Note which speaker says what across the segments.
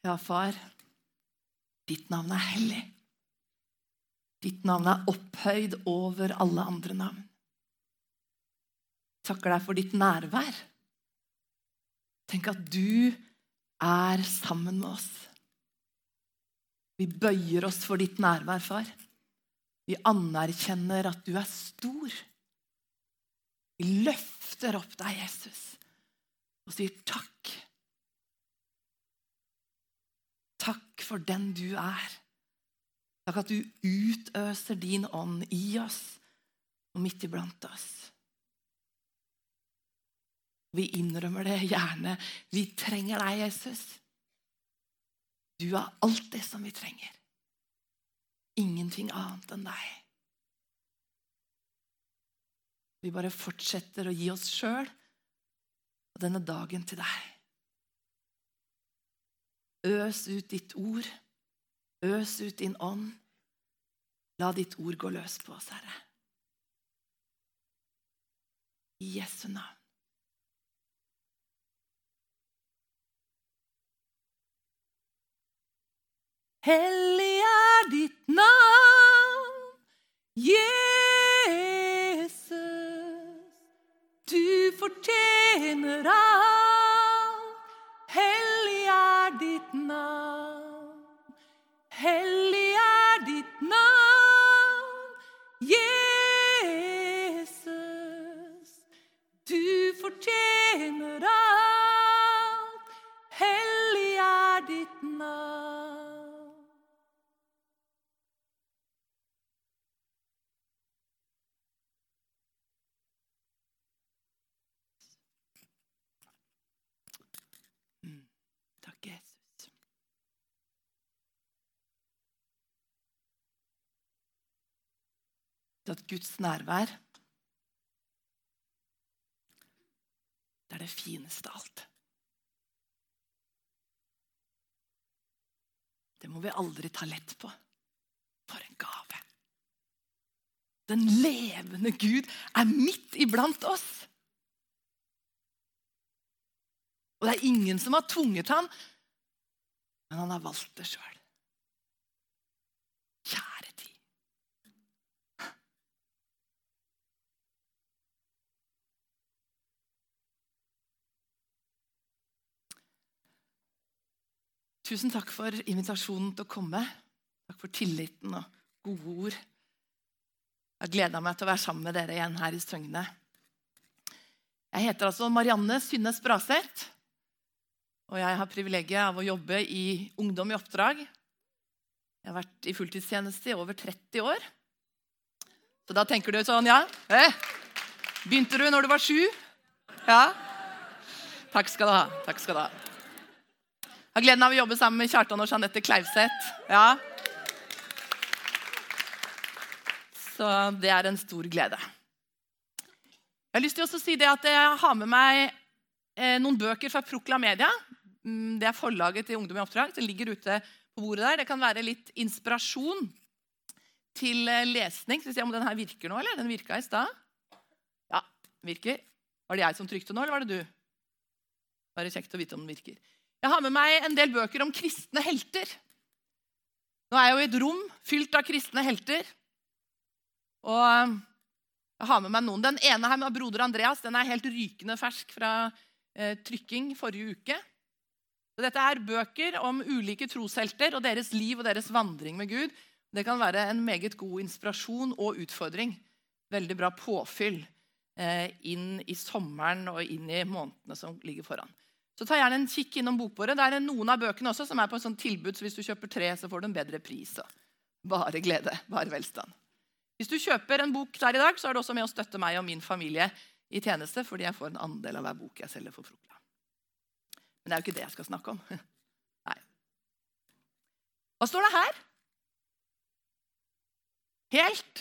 Speaker 1: Ja, far, ditt navn hellig. Ditt navn opphøyd over alle andre navn. Takker deg for ditt nærvær. Tenk at du sammen med oss. Vi bøyer oss for ditt nærvær, far. Vi anerkjenner at du stor. Vi løfter opp deg, Jesus, og sier takk. Takk for den du Takk at du utøser din ånd i oss og midt iblant oss. Vi innrømmer det gjerne. Vi trenger deg, Jesus. Du alt det som vi trenger. Ingenting annet enn deg. Vi bare fortsetter å gi oss selv og denne dagen til deg. Øs ut ditt ord. Øs ut din ånd. La ditt ord gå løs på oss, Herre. I Jesu navn. Hellig ditt navn, Jesus. Du fortjener alt. Hellig ditt navn. Hellig ditt navn, Jesus. Du fortjener alt. Hellig ditt navn. Takk, Jesus. At Guds nærvær, det det fineste av alt. Det må vi aldri ta lett på. For en gave. Den levende Gud midt iblant oss. Og det ingen som har tvunget ham, men han har valgt det selv. Kjære tid. Tusen takk for invitasjonen til å komme. Takk for tilliten og gode ord. Jeg gleder meg til å være sammen med dere igjen her i Søgne. Jeg heter altså Marianne Synnes Braseth, og jeg har privilegiet av å jobbe i Ungdom i oppdrag. Jeg har vært i fulltidstjeneste i over 30 år. Så da tenker du sånn, ja, begynte du når du var 7? Ja. Takk skal du ha, takk skal du ha. Jeg har gleden av å jobbe sammen med Kjartan og Jeanette Kleivseth. Ja. Så det en stor glede. Jeg har lyst til å si det at jeg har med meg noen bøker fra Prokla Media. Det forlaget til Ungdom i oppdrag. Det ligger ute på bordet der. Det kan være litt inspirasjon til lesning. Skal vi se om den her virker nå, eller? Den virket i sted. Ja, den virker. Var det jeg som trykte nå, eller var det du? Bare kjekt å vite om den virker. Jeg har med meg en del bøker om kristne helter. Nå jeg jo i et rom fylt av kristne helter. Og jeg har med meg noen. Den ene her med broder Andreas, den helt rykende fersk fra trykking forrige uke. Så dette bøker om ulike troshelter og deres liv og deres vandring med Gud. Det kan være en meget god inspirasjon og utfordring. Veldig bra påfyll inn i sommeren og inn i månedene som ligger foran. Så ta gjerne en kikk innom bokbordet. Det noen av bøkene også som på en sånn tilbud, så hvis du kjøper 3, så får du en bedre pris. Bare glede, bare velstand. Hvis du kjøper en bok der i dag, så det også med å støtte meg og min familie i tjeneste, fordi jeg får en andel av hver bok jeg selger for Prokla. Men det jo ikke det jeg skal snakke om. Nei. Hva står det her? Helt?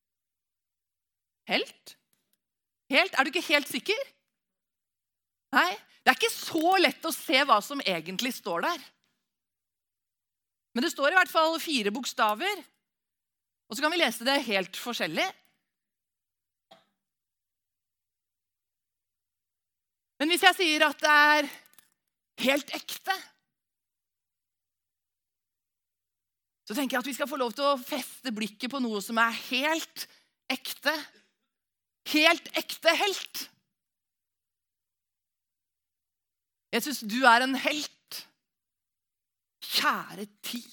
Speaker 1: Helt? Helt? Du ikke helt sikker? Nei. Det ikke så lett å se hva som egentlig står der. Men det står i hvert fall 4 bokstaver. Og så kan vi lese det helt forskjellig. Men hvis jeg sier at det helt ekte, så tenker jeg at vi skal få lov til å feste blikket på noe som helt ekte. Helt ekte helt. Jesus, du en helt. Kjære tid.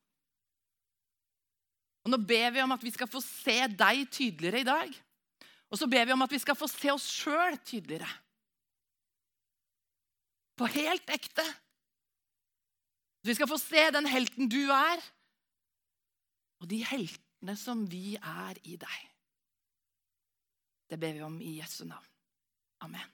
Speaker 1: Og nå ber vi om at vi skal få se deg tydeligere i dag. Og så ber vi om at vi skal få se oss selv tydeligere. På helt ekte. Så vi skal få se den helten du og de heltene som vi i deg. Det ber vi om i Jesu navn. Amen.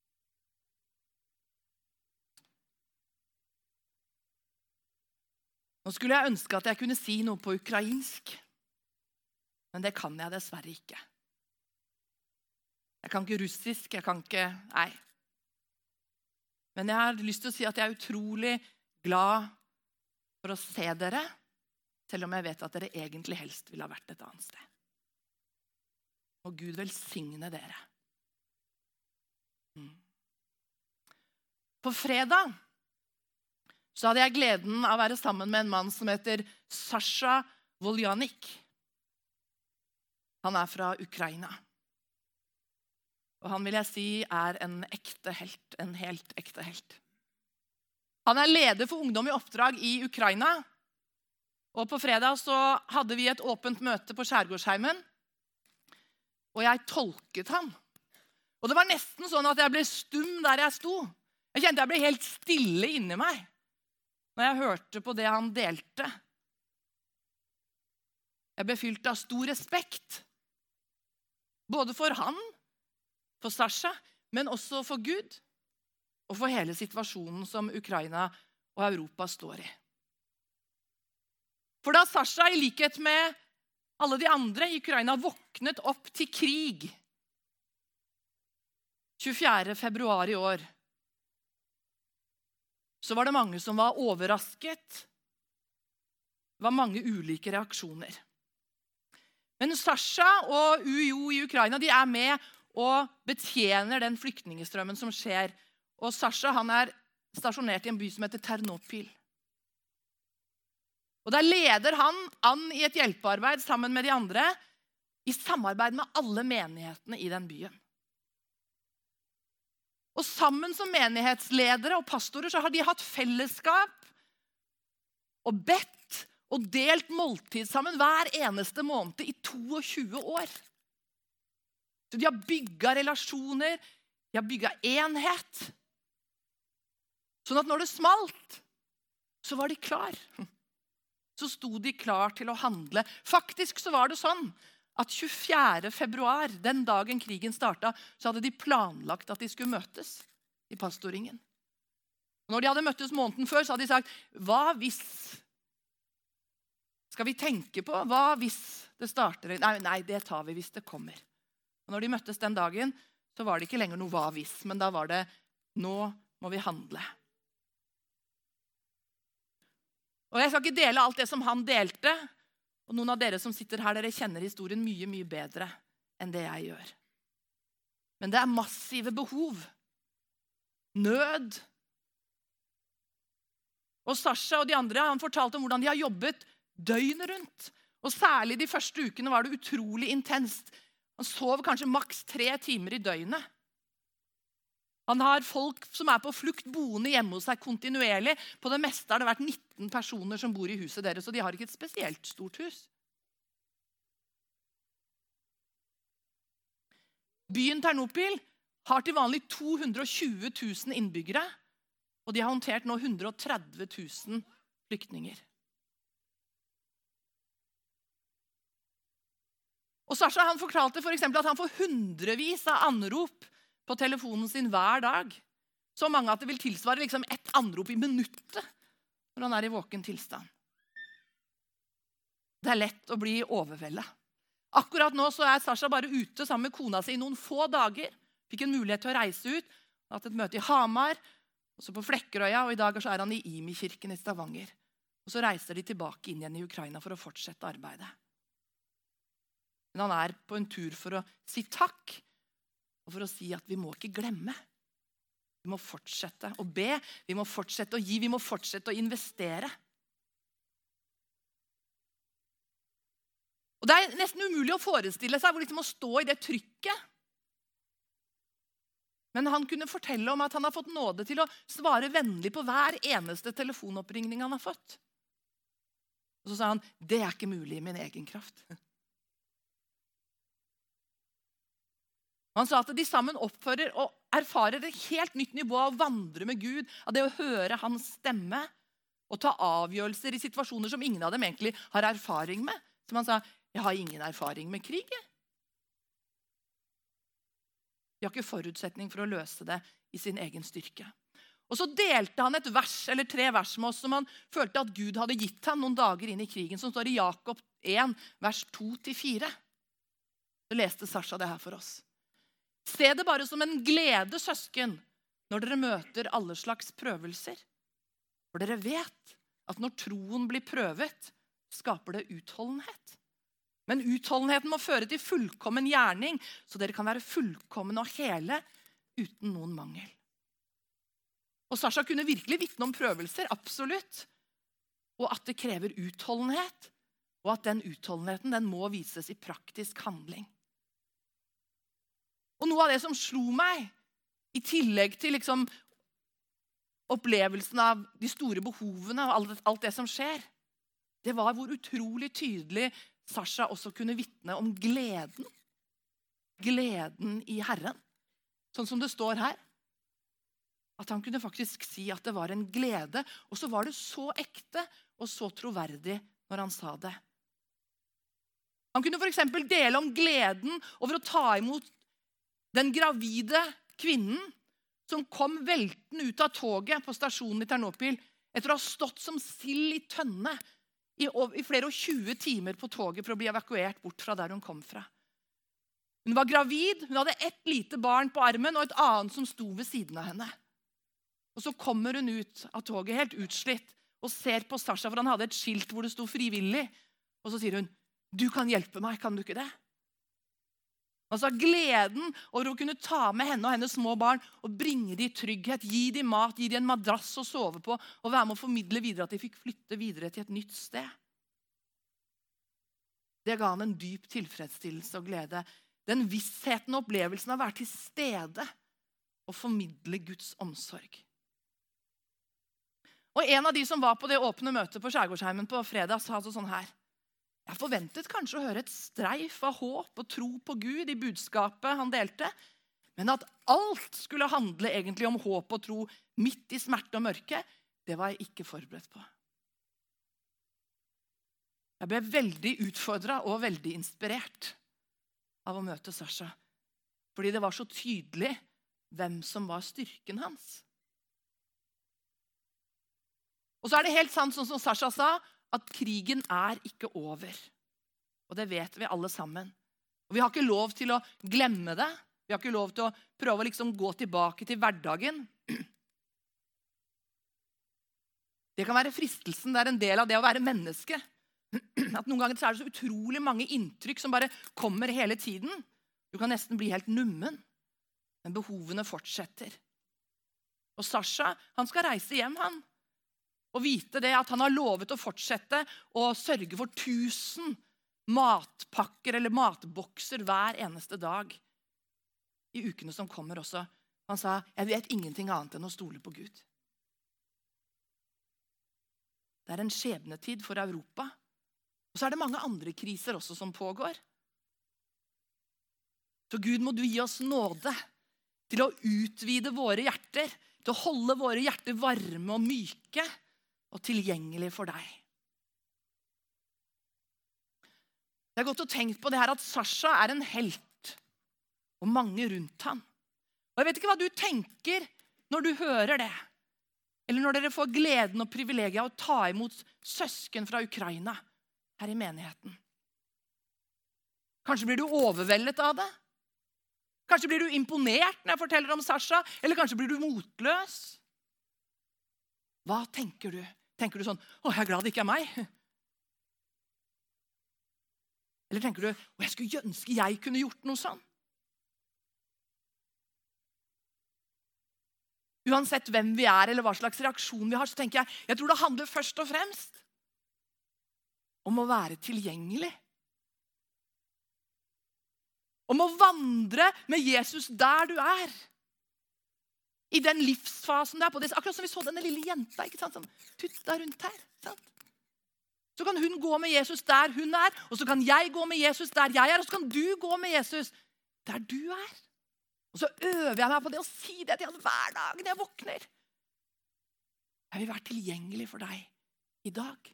Speaker 1: Nå skulle jeg ønske at jeg kunne si noe på ukrainsk, men det kan jeg dessverre ikke. Jeg kan ikke russisk, jeg kan ikke, nei. Men jeg har lyst til å si at jeg utrolig glad for å se dere, selv om jeg vet at dere egentlig helst ville ha vært et annet sted. Og Gud velsigne dere. På fredag så hadde jeg gleden av å være sammen med en mann som heter Sasha Voljanik. Han fra Ukraina. Og han vil jeg si en ekte helt, en helt ekte helt. Han leder for Ungdom i oppdrag i Ukraina. Og på fredag så hadde vi et åpent møte på Skjærgårdsheimen. Og jeg tolket han. Og det var nesten sånn at jeg ble stum der jeg sto. Jeg kjente jeg ble helt stille inni meg når jeg hørte på det han delte. Jeg ble fylt av stor respekt. Både for han, for Sasha, men også for Gud. Og for hele situasjonen som Ukraina og Europa står i. For da Sasha, i likhet med alle de andre i Ukraina, våknet opp til krig 24. februar i år, så var det mange som var overrasket. Det var mange ulike reaksjoner. Men Sasha og UiO i Ukraina, de med og betjener den flyktningstrømmen som skjer. Og Sasha, han stasjonert i en by som heter Ternopil. Og der leder han an i et hjelpearbeid sammen med de andre, i samarbeid med alle menighetene i den byen. Og sammen som menighetsledere og pastorer så har de hatt fellesskap og bedt og delt måltid sammen hver eneste måned i 22 år. Så de har bygget relasjoner, de har bygget enhet. Sånn at når det smalt, så var de klar. Så sto de klar til å handle. Faktisk så var det sånn at 24. februar, den dagen krigen startet, så hadde de planlagt at de skulle møtes i pastoringen. Og når de hadde møttes måneden før, så hadde de sagt, hva hvis? Skal vi tenke på? Hva hvis det starter? Nei, det tar vi hvis det kommer. Og når de møttes den dagen, så var det ikke lenger noe hva hvis, men da var det, nå må vi handle. Og jeg skal ikke dele alt det som han delte, og noen av dere som sitter her, dere kjenner historien mye, mye bedre enn det jeg gjør. Men det massive behov, nød. Og Sasha og de andre, han fortalte om hvordan de har jobbet døgnet rundt. Og særlig de første ukene var det utrolig intenst. Han sov kanskje maks 3 timer i døgnet. Han har folk som på flukt boende hjemme hos seg kontinuerlig. På det meste har det vært 19 personer som bor i huset deres, så de har ikke et spesielt stort hus. Byen Ternopil har til vanlig 220 000 innbyggere, og de har håndtert nå 130 000 flyktninger. Og Sasha, han fortalte for eksempel at han får hundrevis av anrop på telefonen sin hver dag. Så mange at det vil tilsvare liksom et anrop i minuttet når han i våken tilstand. Det lett å bli overveldet. Akkurat nå så Sasha bare ute sammen med kona si i noen få dager. Fikk en mulighet til å reise ut. Hatt et møte i Hamar, og så på Flekkerøya, og i dag så han i Imi-kirken i Stavanger. Og så reiser de tilbake inn igjen i Ukraina for å fortsette arbeidet. Men han på en tur for å si takk, og for å si at vi må ikke glemme. Vi må fortsette å be, vi må fortsette å gi, vi må fortsette å investere. Og det nesten umulig å forestille seg hvor liksom å stå i det trykket. Men han kunne fortelle om at han har fått nåde til å svare vennlig på hver eneste telefonoppringning han har fått. Og så sa han, det ikke mulig i min egen kraft. Han sa at de sammen oppfører og erfarer et helt nytt nivå av å vandre med Gud, av det å høre hans stemme og ta avgjørelser i situasjoner som ingen av dem egentlig har erfaring med. Som han sa, jeg har ingen erfaring med krig. Vi har ikke forutsetning for å løse det i sin egen styrke. Og så delte han et vers, eller 3 vers med oss, som han følte at Gud hadde gitt ham noen dager inn i krigen, som står i Jakob 1, vers 2-4. Så leste Sasha det her for oss. Se det bare som en glede, søsken, når dere møter alle slags prøvelser. For dere vet at når troen blir prøvet, skaper det utholdenhet. Men utholdenheten må føre til fullkommen gjerning, så dere kan være fullkomne og hele uten noen mangel. Og Sasha kunne virkelig vitne om prøvelser, absolutt. Og at det krever utholdenhet, og at den utholdenheten den må vises i praktisk handling. Og noe av det som slo meg, i tillegg til liksom opplevelsen av de store behovene og alt det som skjer, det var hvor utrolig tydelig Sasha også kunne vitne om gleden. Gleden i Herren. Sånn som det står her. At han kunne faktisk si at det var en glede. Og så var det så ekte og så troverdig når han sa det. Han kunne for eksempel dele om gleden over å ta imot den gravide kvinnen som kom velten ut av toget på stasjonen i Ternopil etter å ha stått som sild i tønne i flere og 20 timer på toget for å bli evakuert bort fra der hun kom fra. Hun var gravid, hun hadde ett lite barn på armen og et annet som sto ved siden av henne. Og så kommer hun ut av toget helt utslitt og ser på Sasha, for han hadde et skilt hvor det sto frivillig. Og så sier hun, du kan hjelpe meg, kan du ikke det? Altså gleden over å kunne ta med henne og hennes små barn og bringe dem trygghet, gi dem mat, gi dem en madrass å sove på og være med å formidle videre at de fikk flytte videre til et nytt sted. Det ga han en dyp tilfredsstillelse og glede. Den vissheten og opplevelsen av å være til stede og formidle Guds omsorg. Og en av de som var på det åpne møtet på Skjærgårdsheimen på fredag sa sånn her. Jeg forventet kanskje å høre et streif av håp og tro på Gud i budskapet han delte, men at alt skulle handle egentlig om håp og tro midt i smerte og mørke, det var jeg ikke forberedt på. Jeg ble veldig utfordret og veldig inspirert av å møte Sasha, fordi det var så tydelig hvem som var styrken hans. Og så det helt sant, sånn som Sasha sa, at krigen ikke over. Og det vet vi alle sammen. Og vi har ikke lov til å glemme det. Vi har ikke lov til å prøve å liksom gå tilbake til hverdagen. Det kan være fristelsen, det en del av det å være menneske. At noen ganger så det så utrolig mange inntrykk som bare kommer hele tiden. Du kan nesten bli helt nummen. Men behovene fortsetter. Og Sasha, han skal reise hjem, han. Og vite det at han har lovet å fortsette å sørge for 1000 matpakker eller matbokser hver eneste dag i ukene som kommer også. Han sa, jeg vet ingenting annet enn å stole på Gud. Det en skjebnetid for Europa. Og så det mange andre kriser også som pågår. Så Gud må du gi oss nåde til å utvide våre hjerter, til å holde våre hjerter varme og myke, og tilgjengelig for deg. Jeg har gått og tenkt på det her at Sasha en helt, og mange rundt han. Og jeg vet ikke hva du tenker når du hører det, eller når dere får gleden og privilegiet av å ta imot søsken fra Ukraina her i menigheten. Kanskje blir du overveldet av det. Kanskje blir du imponert når jeg forteller om Sasha, eller kanskje blir du motløs. Hva tenker du? Tenker du sånn, jeg glad det ikke meg? Eller tenker du, jeg skulle ønske jeg kunne gjort noe sånn? Uansett hvem vi eller hva slags reaksjon vi har, så tenker jeg tror det handler først og fremst om å være tilgjengelig. Om å vandre med Jesus der du er. I den livsfasen du er på. Det er akkurat som vi så denne lille jenta, ikke sant? Som tutta rundt her. Sant? Så kan hun gå med Jesus der hun er, og så kan jeg gå med Jesus der jeg er, og så kan du gå med Jesus der du er. Og så øver jeg meg på det å si det til han hver dag når jeg våkner. Jeg vil være tilgjengelig for deg i dag.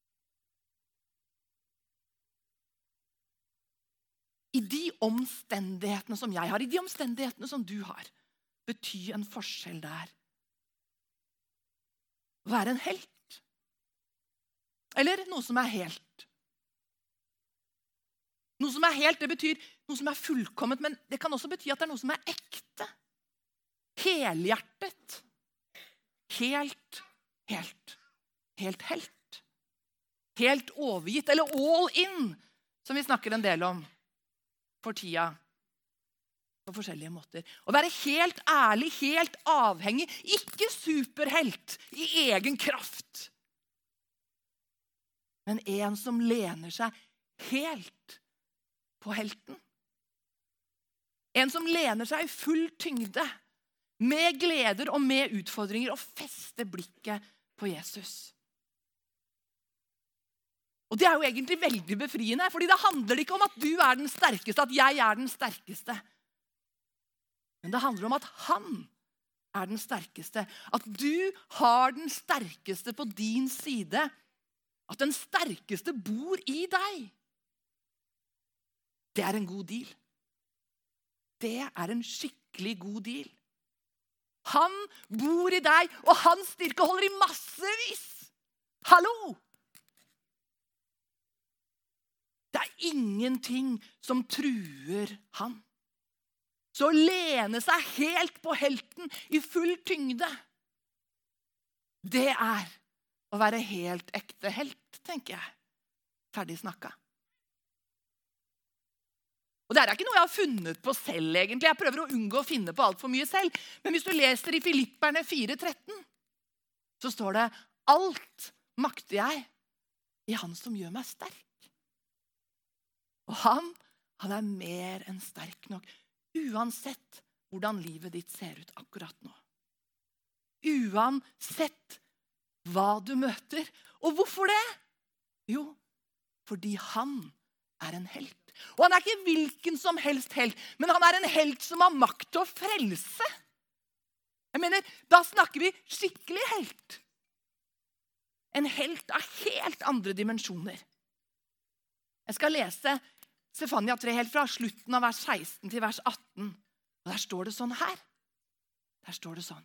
Speaker 1: I de omstendighetene som jeg har, i de omstendighetene som du har, betyr en forskjell der. Å være en helt. Eller noe som er helt. Noe som er helt, det betyr noe som er fullkomment, men det kan også bety at det er noe som er ekte. Helhjertet. Helt. Helt overgitt, eller all in, som vi snakker en del om for tida. På forskjellige måter. Å være helt ærlig, helt avhengig, ikke superhelt i egen kraft. Men en som lener seg helt på helten. En som lener seg i full tyngde, med gleder og med utfordringer, og fester blikket på Jesus. Og det er jo egentlig veldig befriende, fordi det handler ikke om at du er den sterkeste, at jeg er den sterkeste. Men det handler om at han er den sterkeste. At du har den sterkeste på din side. At den sterkeste bor i deg. Det er en god deal. Det er en skikkelig god deal. Han bor i deg, og hans styrke holder i massevis. Hallo! Det er ingenting som truer han. Så å lene seg helt på helten i full tyngde, det er å være helt ekte helt, tenker jeg. Ferdig snakka. Og det er ikke noe jeg har funnet på selv, egentlig. Jeg prøver å unngå å finne på alt for mye selv. Men hvis du leser i Filipperne 4:13, så står det: alt makter jeg i han som gjør meg sterk. Og han er mer enn sterk nok. Uansett hvordan livet ditt ser ut akkurat nå. Uansett hva du møter. Og hvorfor det? Jo, fordi han er en helt. Og han er ikke hvilken som helst helt, men han er en helt som har makt til å frelse. Jeg mener, da snakker vi skikkelig helt. En helt av helt andre dimensjoner. Jeg skal lese Sefania 3 helt fra slutten av vers 16 til vers 18. Og der står det sånn her. Der står det sånn: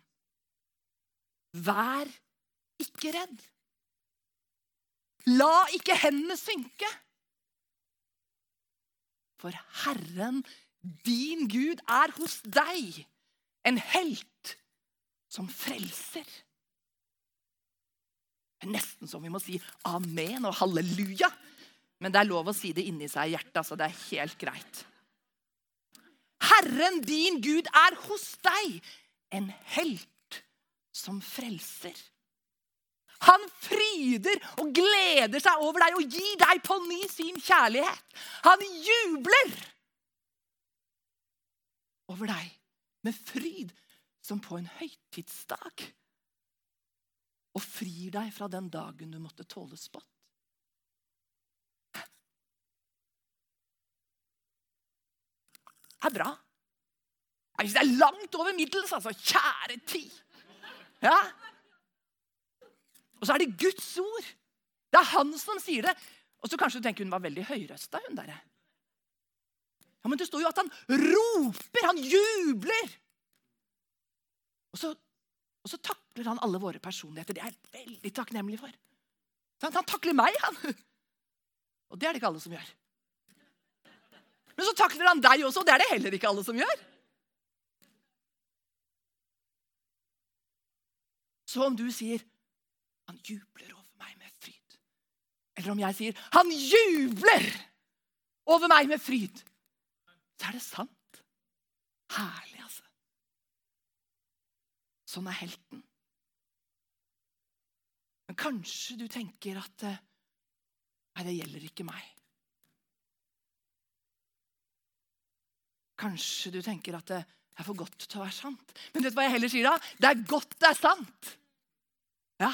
Speaker 1: vær ikke redd. La ikke hendene synke. For Herren, din Gud, er hos deg, en helt som frelser. Det er nesten som vi må si amen og halleluja. Men det er lov å si det inni seg i hjertet, så det er helt greit. Herren, din Gud, er hos deg, en helt som frelser. Han fryder og gleder seg over deg og gir deg på ny sin kjærlighet. Han jubler over deg med fryd som på en høytidsdag. Og frir deg fra den dagen du måtte tåle spott. Det er bra. Hvis det er langt over middels, altså, kjære tid. Ja. Og så er det Guds ord. Det er han som sier det. Og så kanskje du tenker hun var veldig høyrøsta, hun der. Ja, men det står jo at han roper, han jubler. Og så takler han alle våre personligheter. Det er jeg veldig takknemlig for. Han takler meg, han. Og det er det ikke alle som gjør. Men så takler han deg også, og det er det heller ikke alle som gjør. Så om du sier, han jubler over meg med fryd. Eller om jeg sier, han jubler over meg med fryd. Så er det sant. Herlig, altså. Sånn er helten. Men kanskje du tenker at nei, det gjelder ikke meg. Kanskje du tenker at det er for godt til å være sant. Men vet du hva jeg heller sier da? Det er godt det er sant. Ja.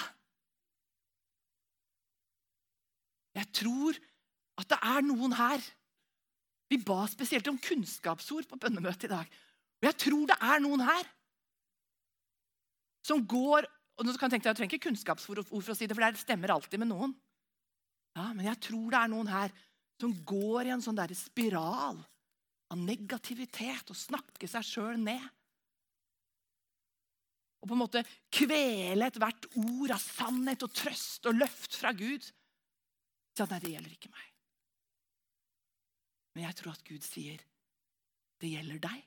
Speaker 1: Jeg tror at det er noen her. Vi ba spesielt om kunnskapsord på bønnemøtet i dag. Og jeg tror det er noen her som går, og nå kan jeg tenke deg, jeg trenger ikke kunnskapsord for å si det, for det stemmer alltid med noen. Ja, men jeg tror det er noen her som går i en sånn der spiral av negativitet og snakker seg selv ned. Og på en måte kvele et hvert ord av sannhet og trøst og løft fra Gud. Så nei, det gjelder ikke meg. Men jeg tror at Gud sier, det gjelder deg.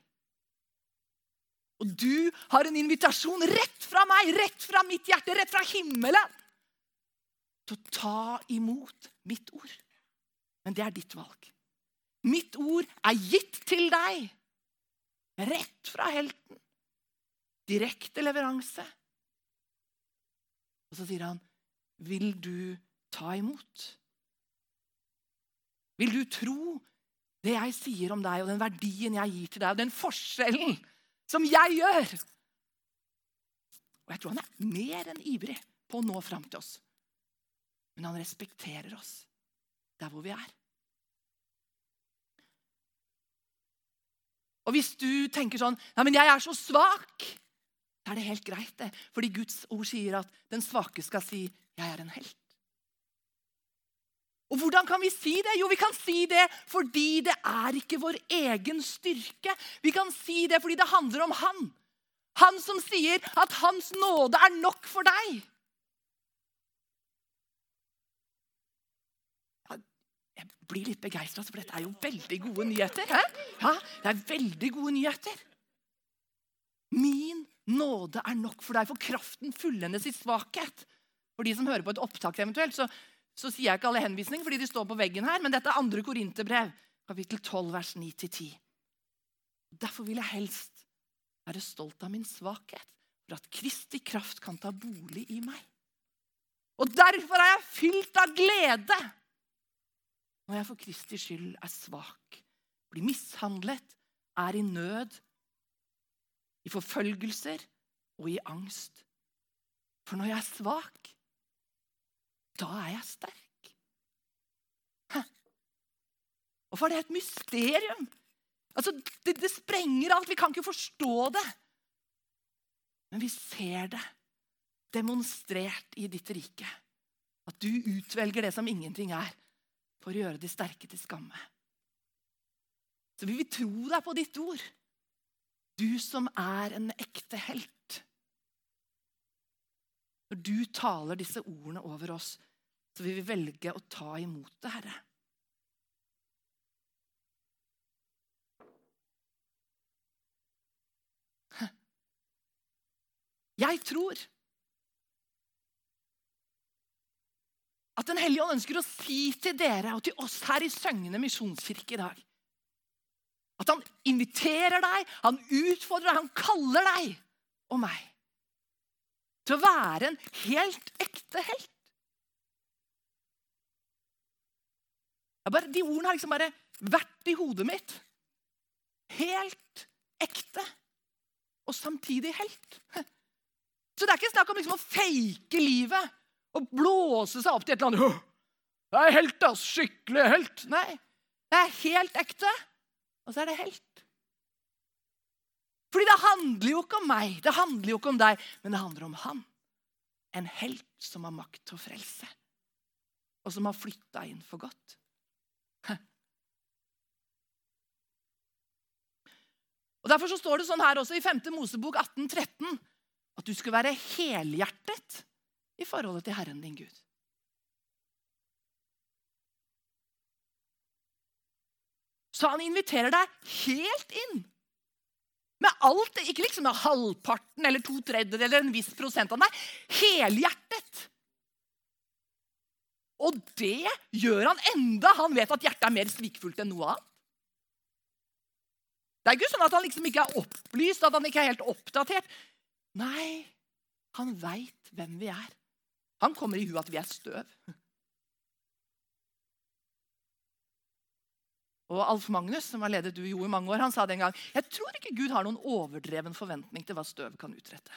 Speaker 1: Og du har en invitasjon rett fra meg, rett fra mitt hjerte, rett fra himmelen, til å ta imot mitt ord. Men det er ditt valg. Mitt ord er gitt til deg, rett fra helten, direkte leveranse. Og så sier han, vil du ta imot? Vil du tro det jeg sier om deg, og den verdien jeg gir til deg, og den forskjellen som jeg gjør? Og jeg tror han er mer enn ivrig på å nå frem til oss. Men han respekterer oss der hvor vi er. Og hvis du tenker sånn, nei, men jeg er så svak, så er det helt greit det. Fordi Guds ord sier at den svake skal si, jeg er en helt. Og hvordan kan vi si det? Jo, vi kan si det fordi det er ikke vår egen styrke. Vi kan si det fordi det handler om han. Han som sier at hans nåde er nok for deg. Jeg blir litt begeistret, for dette er jo veldig gode nyheter. Hæ? Ja, det er veldig gode nyheter. Min nåde er nok for deg, for kraften fullendes i svakhet. For de som hører på et opptak eventuelt, så sier jeg ikke alle henvisninger, fordi de står på veggen her, men dette er 2. Korinterbrev, kapittel 12, vers 9-10. Derfor vil jeg helst være stolt av min svakhet, for at Kristi kraft kan ta bolig i meg. Og derfor er jeg fylt av glede, når jeg for Kristi skyld er svak, blir mishandlet, er i nød, i forfølgelser og i angst. For når jeg er svak, da er jeg sterk. Og for det er et mysterium. Altså, det sprenger alt, vi kan ikke forstå det. Men vi ser det demonstrert i ditt rike. At du utvelger det som ingenting er, for å gjøre de sterke til skamme. Så vi vil tro deg på ditt ord. Du som er en ekte helt. Når du taler disse ordene over oss, så vil vi velge å ta imot det, Herre. Jeg tror at Den hellige ånd ønsker å si til dere og til oss her i Søgne misjonskirke i dag, at han inviterer deg, han utfordrer deg, han kaller deg og meg til å være en helt ekte helt. De ordene har liksom bare vært i hodet mitt. Helt ekte og samtidig helt. Så det er ikke snakk om liksom å fake livet og blåse seg opp til et eller annet. Det er helt, ass, skikkelig helt. Nei, det er helt ekte, og så er det helt. Fordi det handler jo ikke om meg, det handler jo ikke om deg, men det handler om han. En helt som har makt til å frelse, og som har flyttet inn for godt. Og derfor så står det sånn her også i 5. Mosebok 18:13, at du skal være helhjertet i forholdet til Herren din Gud. Så han inviterer deg helt inn. Med alt det, ikke liksom med halvparten eller 2/3 eller en viss prosent av deg. Helhjertet. Og det gjør han enda. Han vet at hjertet er mer svikfullt enn noe annet. Det er ikke sånn at han liksom ikke er opplyst, at han ikke er helt oppdatert. Nei, han vet hvem vi er. Han kommer i hu at vi er støv. Og Alf Magnus, som har ledet UiO i mange år, han sa den gang, jeg tror ikke Gud har noen overdreven forventning til hva støv kan utrette.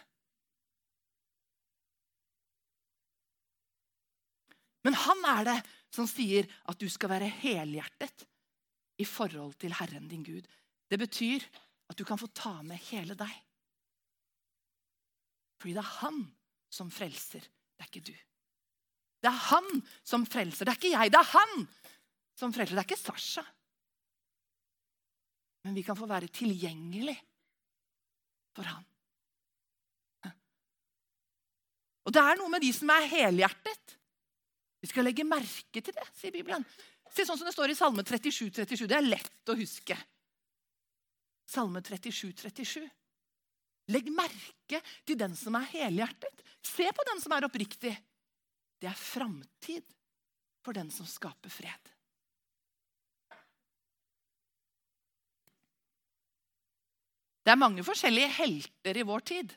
Speaker 1: Men han er det som sier at du skal være helhjertet i forhold til Herren din Gud. Det betyr at du kan få ta med hele deg. Fordi det er han som frelser, det er ikke du. Det er han som frelser, det er ikke jeg, det er han som frelser, det er ikke Sasha. Men vi kan få være tilgjengelig for han. Og det er noe med de som er helhjertet. Vi skal legge merke til det, sier Bibelen. Se sånn som det står i Salme 37, 37. Det er lett å huske. Salme 37, 37. Legg merke til den som er helhjertet. Se på den som er oppriktig. Det er framtid for den som skaper fred. Det er mange forskjellige helter i vår tid.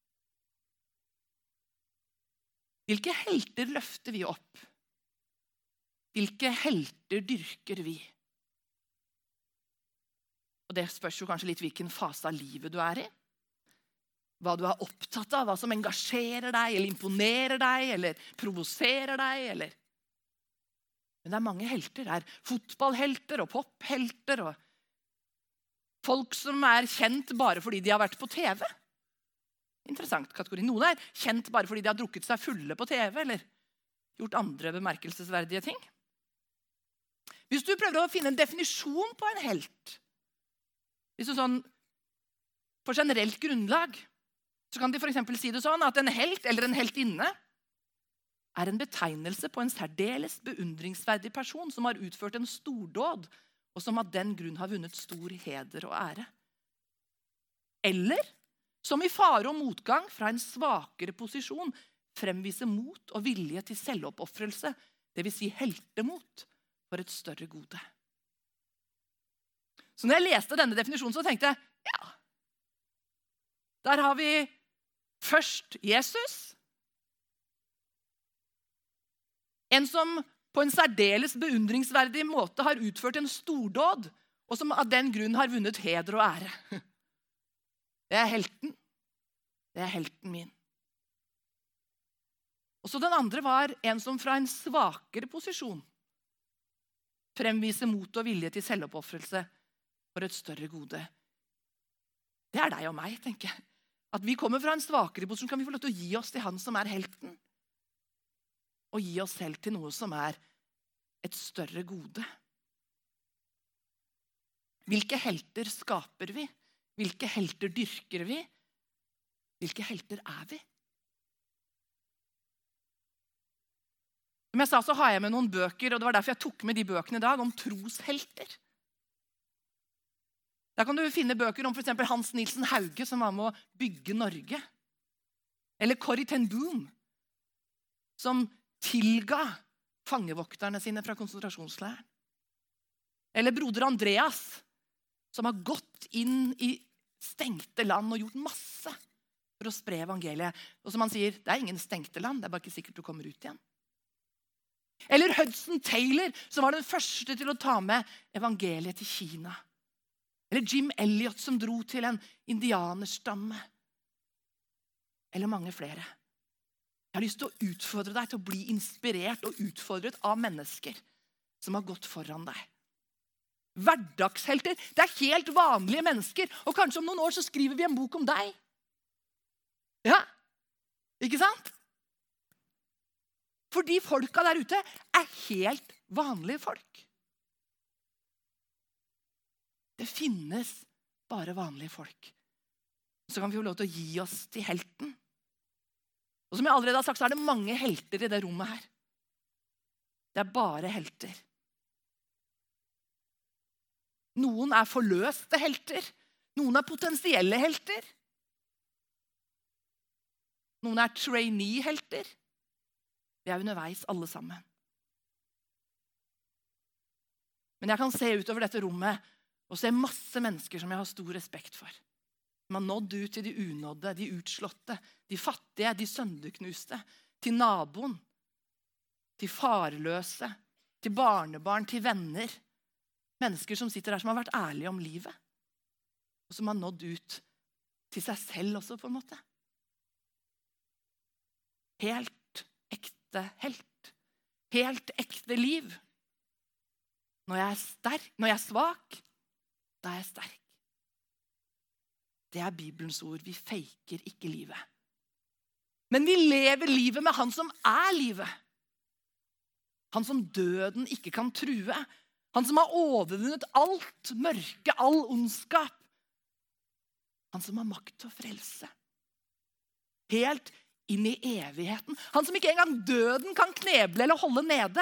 Speaker 1: Hvilke helter løfter vi opp? Hvilke helter dyrker vi? Og det spørs jo kanskje litt hvilken fase av livet du er i. Hva du er opptatt av, hva som engasjerer deg, eller imponerer deg, eller provoserer deg, eller... Men det er mange helter. Det er fotballhelter og pophelter og folk som er kjent bare fordi de har vært på TV. Interessant kategori. Noen er kjent bare fordi de har drukket seg fulle på TV, eller gjort andre bemerkelsesverdige ting. Hvis du prøver å finne en definisjon på en helt, hvis du sånn på generelt grunnlag, så kan de for eksempel si det sånn at en helt eller en heltinne er en betegnelse på en særdeles beundringsverdig person som har utført en stordåd, og som av den grunn har vunnet stor heder og ære. Eller som i fare og motgang fra en svakere posisjon fremviser mot og vilje til selvoppofrelse, det vil si heltemot for et større gode. Så når jeg leste denne definisjonen, så tenkte jeg, ja, der har vi først Jesus, en som på en særdeles beundringsverdig måte har utført en stordåd, og som av den grunn har vunnet heder og ære. Det er helten. Det er helten min. Og så den andre var en som fra en svakere posisjon fremviser mot og vilje til selvoppofrelse for et større gode. Det er deg og meg, tenker jeg. At vi kommer fra en svakere posisjon, kan vi få lov til å gi oss til han som er helten. Og gi oss selv til noe som er et større gode. Hvilke helter skaper vi? Hvilke helter dyrker vi? Hvilke helter er vi? Som jeg sa, så har jeg med noen bøker, og det var derfor jeg tok med de bøkene i dag, om troshelter. Der kan du finne bøker om for eksempel Hans Nielsen Hauge, som var med å bygge Norge. Eller Corrie ten Boom, som tilga fangevokterne sine fra konsentrasjonsleiren. Eller broder Andreas, som har gått inn i stengte land og gjort masse for å spre evangeliet. Og som han sier, det er ingen stengte land, det er bare ikke sikkert du kommer ut igjen. Eller Hudson Taylor, som var den første til å ta med evangeliet til Kina. Eller Jim Elliot, som dro til en indianerstamme. Eller mange flere. Jeg har lyst til å utfordre deg til å bli inspirert og utfordret av mennesker som har gått foran deg. Hverdagshelter, det er helt vanlige mennesker, og kanskje om noen år så skriver vi en bok om deg. Ja, ikke sant? Fordi folka der ute er helt vanlige folk. Det finnes bare vanlige folk. Så kan vi få lov til å gi oss til helten. Og som jeg allerede har sagt, så er det mange helter i det rommet her. Det er bare helter. Noen er forløste helter. Noen er potensielle helter. Noen er trainee-helter. Vi er underveis alle sammen. Men jeg kan se utover dette rommet og se masse mennesker som jeg har stor respekt for. Som har nådd ut til de unådde, de utslåtte, de fattige, de sønderknuste, til naboen, til farløse, til barnebarn, til venner. Mennesker som sitter der som har vært ærlige om livet. Og som har nådd ut til seg selv også, på en måte. Helt ekte helt. Helt ekte liv. Når jeg er sterk, når jeg er svak, da er jeg sterk. Det er Bibelens ord. Vi faker ikke livet. Men vi lever livet med han som er livet. Han som døden ikke kan true. Han som har overvunnet alt mørke, all ondskap. Han som har makt til å frelse. Helt inn i evigheten. Han som ikke engang døden kan kneble eller holde nede.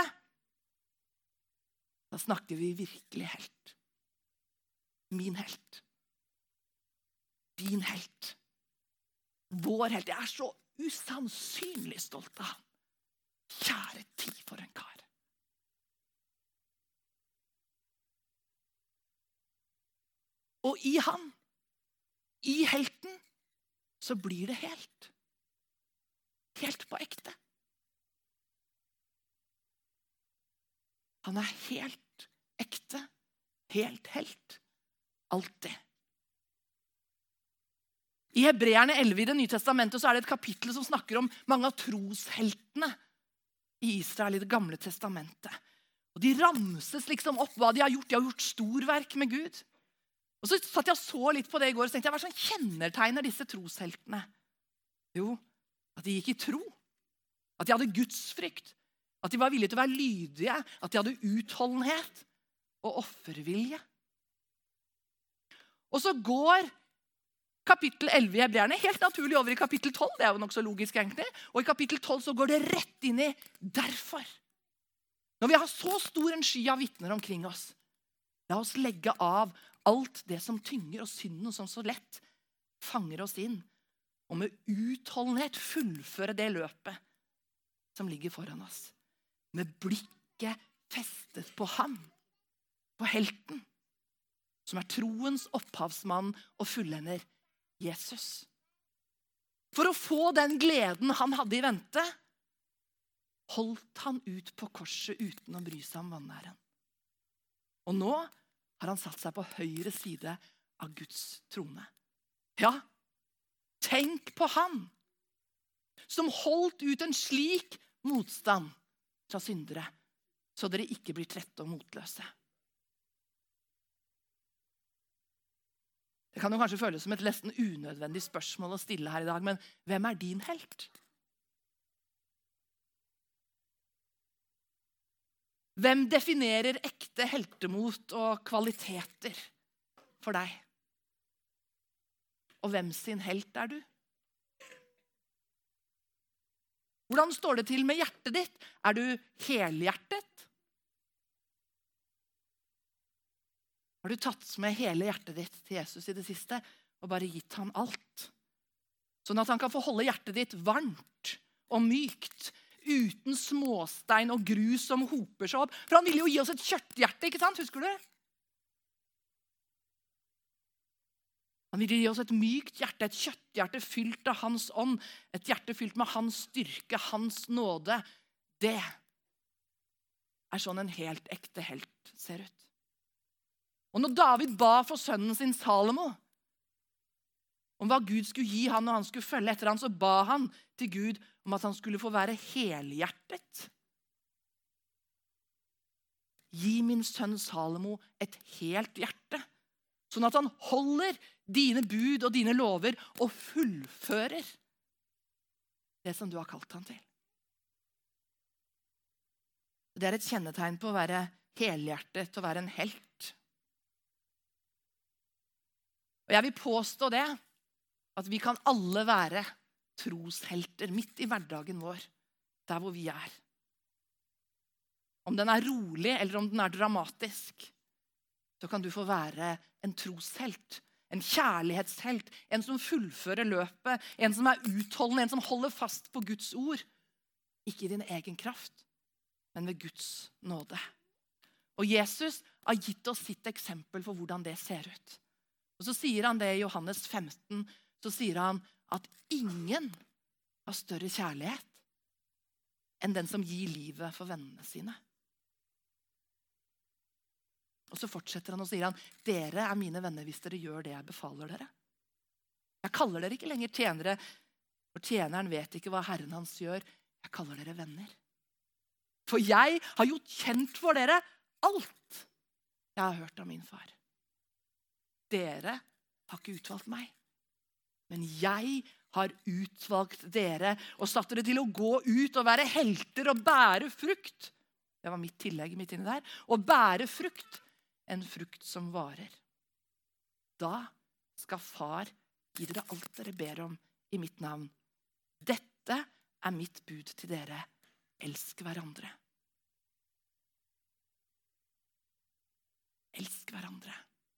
Speaker 1: Da snakker vi virkelig helt. Min helt. Din helt. Vår helt. Jeg er så usannsynlig stolt av han. Kjære tid for en kar. Og i han, i helten, så blir det helt. Helt på ekte. Han er helt ekte, helt helt. Alltid. I Hebreerne 11 i Det nye testamentet så er det et kapittel som snakker om mange av trosheltene i Israel i Det gamle testamentet. Og de ramses liksom opp hva de har gjort. De har gjort storverk med Gud. Og så satt jeg og så litt på det i går og tenkte jeg, hva som kjennetegner disse trosheltene? Jo, at de gikk i tro. At de hadde gudsfrykt. At de var villige til å være lydige. At de hadde utholdenhet og offervilje. Og så går kapittel 11 i Hebreerne helt naturlig over i kapittel 12. Det er jo nok så logisk egentlig. Og i kapittel 12 så går det rett inn i derfor. Når vi har så stor en sky av vitner omkring oss, la oss legge av alt det som tynger og synden som så lett fanger oss inn. Og med utholdenhet fullføre det løpet som ligger foran oss. Med blikket festet på ham, på helten, som er troens opphavsmann og fullender, Jesus. For å få den gleden han hadde i vente, holdt han ut på korset uten å bry seg om vanæren. Og nå har han satt seg på høyre side av Guds trone. Ja, tenk på han som holdt ut en slik motstand fra syndere, så dere ikke blir trette og motløse. Det kan jo kanskje føles som et nesten unødvendig spørsmål å stille her i dag, men hvem er din helt? Hvem definerer ekte heltemot og kvaliteter for deg? Og hvem sin helt er du? Hvordan står det til med hjertet ditt? Er du helhjertet? Har du tatt med hele hjertet ditt til Jesus i det siste og bare gitt han alt? Sånn at han kan få holde hjertet ditt varmt og mykt, uten småstein og grus som hoper seg opp. For han ville jo gi oss et kjøtthjerte, ikke sant? Husker du? Han ville gi oss et mykt hjerte, et kjøtthjerte fylt av hans ånd, et hjerte fylt med hans styrke, hans nåde. Det er sånn en helt ekte helt ser ut. Og når David ba for sønnen sin Salomo om hva Gud skulle gi han når han skulle følge etter han, så ba han til Gud om at han skulle få være helhjertet. Gi min sønn Salomo et helt hjerte, sånn at han holder dine bud og dine lover og fullfører det som du har kalt han til. Det er et kjennetegn på å være helhjertet, å være en helt. Og jeg vil påstå det, at vi kan alle være troshelter midt i hverdagen vår, der hvor vi er. Om den er rolig eller om den er dramatisk, så kan du få være en troshelt, en kjærlighetshelt, en som fullfører løpet, en som er utholdende, en som holder fast på Guds ord. Ikke i din egen kraft, men ved Guds nåde. Og Jesus har gitt oss sitt eksempel for hvordan det ser ut. Og så sier han det i Johannes 15, så sier han at ingen har større kjærlighet enn den som gir livet for vennene sine. Og så fortsetter han og sier han, dere er mine venner hvis dere gjør det jeg befaler dere. Jeg kaller dere ikke lenger tjenere, for tjeneren vet ikke hva Herren hans gjør. Jeg kaller dere venner. For jeg har gjort kjent for dere alt jeg har hørt av min far. Dere har ikke utvalgt meg, men jeg har utvalgt dere og satt dere til å gå ut og være helter og bære frukt. Det var mitt tillegg midt inni der. Og bære frukt, en frukt som varer. Da skal far gi dere alt dere ber om i mitt navn. Dette er mitt bud til dere. Elsk hverandre. Elsk hverandre.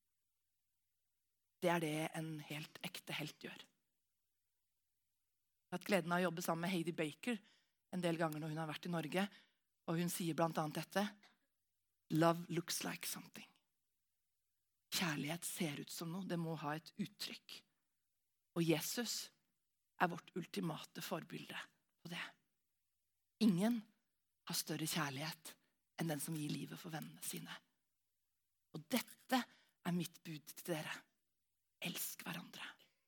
Speaker 1: Det er det en helt ekte helt gjør. Jeg har hatt gleden av å jobbe sammen med Heidi Baker en del ganger når hun har vært i Norge. Og hun sier blant annet dette. Love looks like something. Kjærlighet ser ut som noe. Det må ha et uttrykk. Og Jesus er vårt ultimate forbilde på det. Ingen har større kjærlighet enn den som gir livet for vennene sine. Og dette er mitt bud til dere. Elsk hverandre.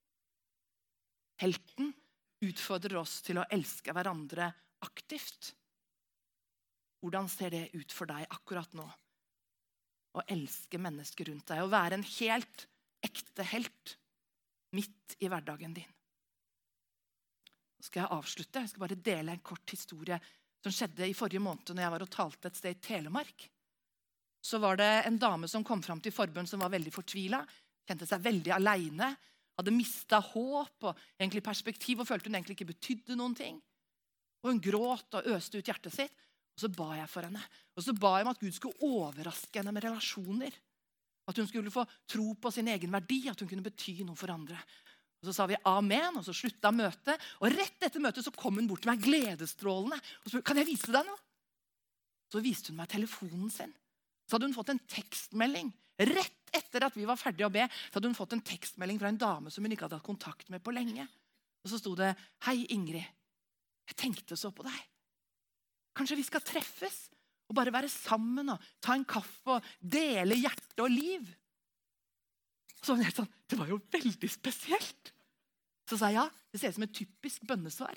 Speaker 1: Helten utfordrer oss til å elske hverandre aktivt. Hvordan ser det ut for deg akkurat nå? Å elske mennesker rundt deg. Å være en helt ekte helt midt i hverdagen din. Nå skal jeg avslutte. Jeg skal bare dele en kort historie som skjedde i forrige måned når jeg var og talte et sted i Telemark. Så var det en dame som kom fram til forbønn som var veldig fortvilet. Kjente seg veldig alene. Hadde mistet håp og egentlig perspektiv og følte hun egentlig ikke betydde noen ting. Og hun gråt og øste ut hjertet sitt. Og så ba jeg for henne. Og så ba jeg om at Gud skulle overraske henne med relasjoner. At hun skulle få tro på sin egen verdi, at hun kunne bety noe for andre. Og så sa vi amen, og så sluttet møtet. Og rett etter møtet så kom hun bort til meg gledesstrålende. Og spurte, kan jeg vise deg noe? Så viste hun meg telefonen sin. Så hadde hun fått en tekstmelding. Rett etter at vi var ferdige å be, så hadde hun fått en tekstmelding fra en dame som hun ikke hadde hatt kontakt med på lenge. Og så sto det, hei Ingrid, jeg tenkte så på deg. Kanskje vi skal treffes og bare være sammen og ta en kaffe og dele hjerte og liv. Så var hun helt sånn, det var jo veldig spesielt. Så sa jeg, ja, det ser ut som et typisk bønnesvar.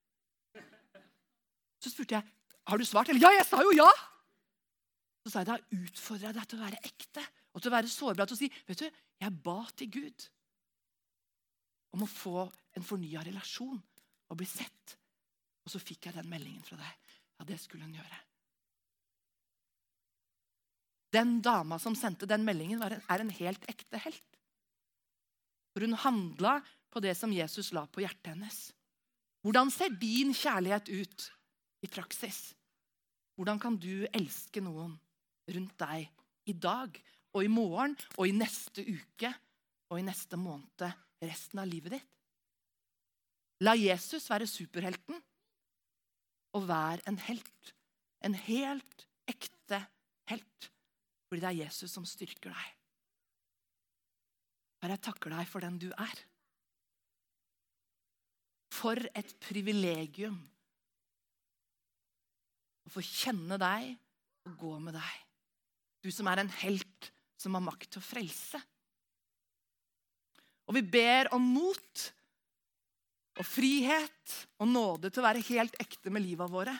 Speaker 1: Så spurte jeg, har du svart? Eller, ja, jeg sa jo ja. Så sa jeg, da utfordrer jeg deg til å være ekte og til å være sårbar, til å si, vet du, jeg ba til Gud om å få en fornyet relasjon og bli sett. Og så fikk jeg den meldingen fra deg. Ja, det skulle hun gjøre. Den dama som sendte den meldingen er en helt ekte helt. For hun handlet på det som Jesus la på hjertet hennes. Hvordan ser din kjærlighet ut i praksis? Hvordan kan du elske noen rundt deg i dag og i morgen og i neste uke og i neste måned resten av livet ditt? La Jesus være superhelten og vær en helt. En helt ekte helt. Fordi det er Jesus som styrker deg. Herre, jeg takker deg for den du er. For et privilegium å få kjenne deg og gå med deg. Du som er en helt som har makt til å frelse. Og vi ber om mot og frihet og nåde til å være helt ekte med livet våre.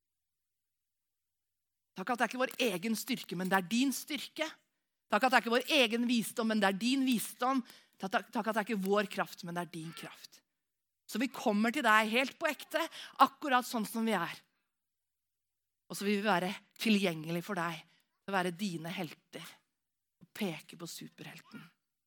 Speaker 1: Takk at det er ikke vår egen styrke, men det er din styrke. Takk at det er ikke vår egen visdom, men det er din visdom. Takk at det er ikke vår kraft, men det er din kraft. Så vi kommer til deg helt på ekte, akkurat sånn som vi er. Og så vil vi være tilgjengelig for deg, til å være dine helter, og peke på superhelten.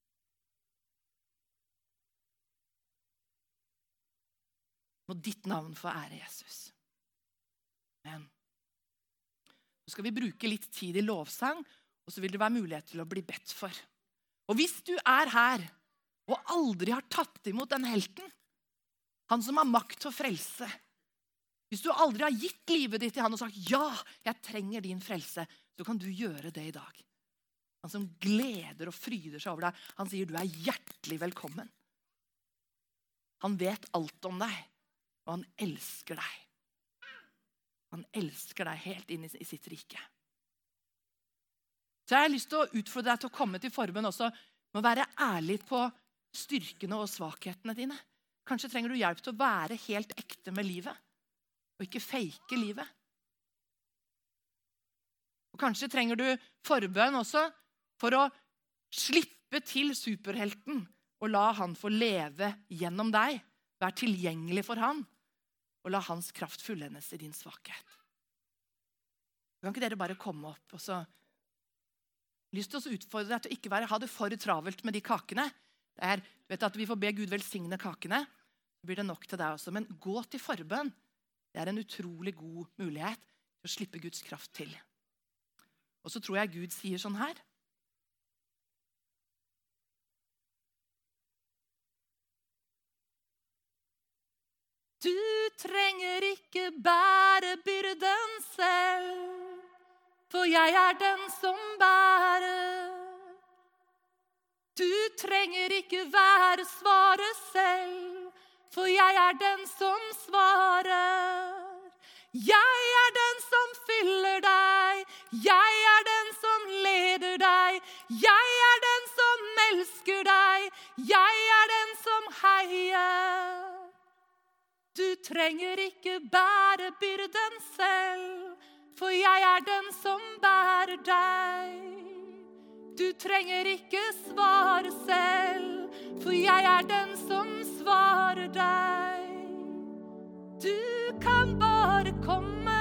Speaker 1: Må ditt navn få ære, Jesus. Amen. Så skal vi bruke litt tid i lovsang, og så vil det være mulighet til å bli bedt for. Og hvis du er her, og aldri har tatt imot den helten, han som har makt til å frelse, hvis du aldri har gitt livet ditt til han og sagt, ja, jeg trenger din frelse, så kan du gjøre det i dag. Han som gleder og fryder seg over deg, han sier, du er hjertelig velkommen. Han vet alt om deg, og han elsker deg. Han elsker deg helt inn i sitt rike. Så jeg har lyst til å utfordre deg til å komme til forbønn også, med å være ærlig på styrkene og svakhetene dine. Kanskje trenger du hjelp til å være helt ekte med livet, og ikke fake livet. Og kanskje trenger du forbønn også for å slippe til superhelten, og la han få leve gjennom deg. Vær tilgjengelig for han, og la hans kraft fullendes i din svakhet. Kan ikke dere bare komme opp, og så lyst til å utfordre deg til å ikke ha det for travelt med de kakene. Du vet at vi får be Gud velsigne kakene, så blir det nok til deg også. Men gå til forbønn. Det er en utrolig god mulighet til å slippe Guds kraft til. Og så tror jeg Gud sier sånn her. Du trenger ikke bære byrden selv, for jeg er den som bærer. Du trenger ikke være svaret selv, for jeg er den som svarer. Jeg er den som fyller deg, jeg er den som leder deg, jeg er den som elsker deg, jeg er den som heier. Du trenger ikke bære byrden selv, for jeg er den som bærer deg. Du trenger ikke svare selv, for jeg er den som svarer deg. Du kan bare komme,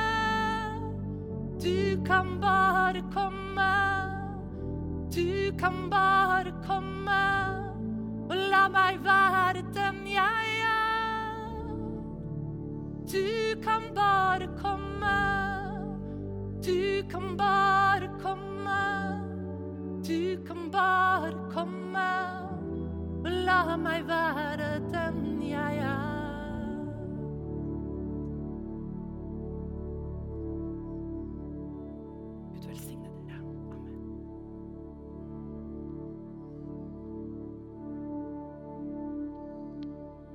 Speaker 1: du kan bare komme, du kan bare komme, og la meg være den jeg er. Du kan bare komme, du kan bare komme, du kan bare komme, og la meg være